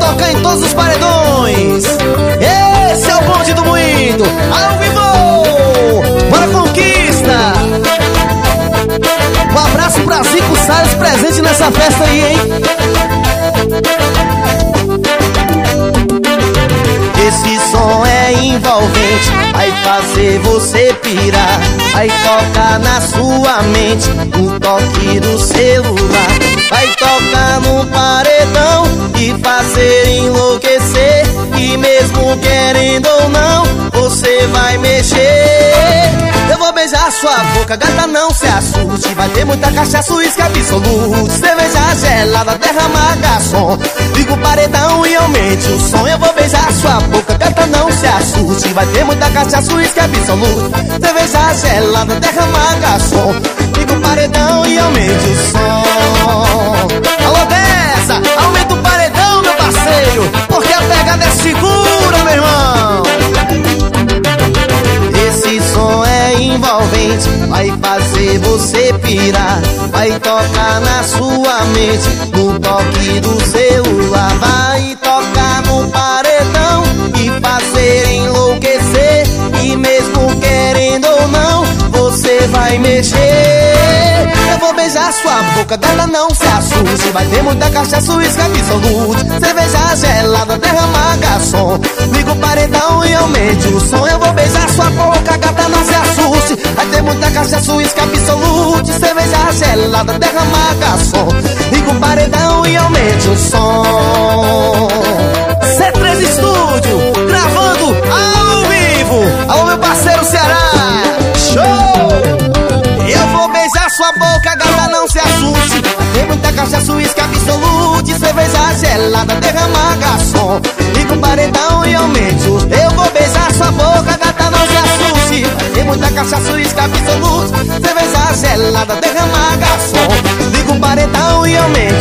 tocar em todos os paredões. Esse é o bonde do moído, ao vivo, bora conquista. Um abraço pra Zico Salles, presente nessa festa aí, hein? Esse som é envolvente, vai fazer você pirar, vai tocar na sua mente, no toque do celular, vai tocar no paredão e fazer enlouquecer. E mesmo querendo ou não, você vai mexer. Eu vou beijar sua boca, gata, não se assuste. Vai ter muita cachaça, uísque absoluto, cerveja gelada, derramar garçom. Liga o paredão e aumente o som. Eu vou beijar sua boca, gata, não se assuste. Vai ter muita cachaça, uísque absoluto, cerveja gelada, derramar garçom. Liga o paredão e aumente o som. Alô, dessa, aumenta o paredão, meu parceiro, porque a pegada é segura, meu irmão. Esse som é envolvente, vai fazer você pirar, vai tocar na sua mente, no toque do celular, vai tocar no paredão e fazer enlouquecer. E mesmo querendo ou não, você vai mexer. Eu vou beijar sua boca, gata, não se assuste. Vai ter muita cachaça, uísque absoluto, cerveja gelada, derramar garçom. Liga o paredão e aumente o som. Eu vou beijar sua boca, gata, não se assuste. Vai ter muita cachaça, uísque absoluto, cerveja gelada, derramar garçom. Liga o paredão e aumente o som. C3 Estúdio, gravando ao vivo. Alô, meu parceiro Ceará, show! Eu vou beijar sua boca, gata, não se assuste. Tem muita cachaça, uísque absoluto, cerveja gelada, derramar garçom. Liga o paredão e aumente o... Eu vou beijar sua boca, gata, não se assuste. Tem muita cachaça, uísque absoluto, cerveja gelada, derramar garçom. Liga o paredão e aumente